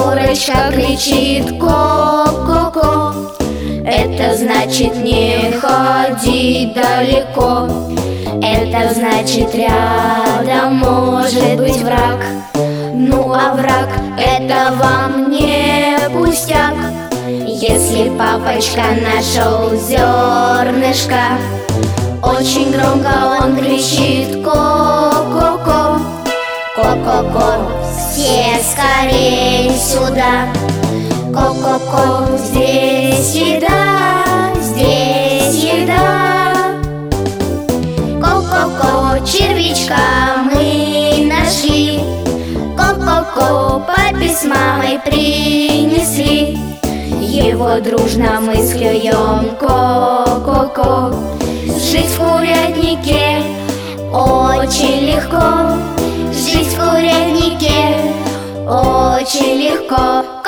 Курочка кричит ко-ко-ко, это значит не ходи далеко. Это значит рядом может быть враг. Ну а враг это вам не пустяк. Если папочка нашел зернышко, очень громко он кричит ко-ко-ко. Ко-ко-ко, все скорей сюда. Ко-ко-ко, здесь еда, здесь еда. Ко-ко-ко, червячка мы нашли. Ко-ко-ко, папе с мамой принесли. Его дружно мы склюем ко-ко-ко. Жить в курятнике очень легко. Жить в курятнике очень легко.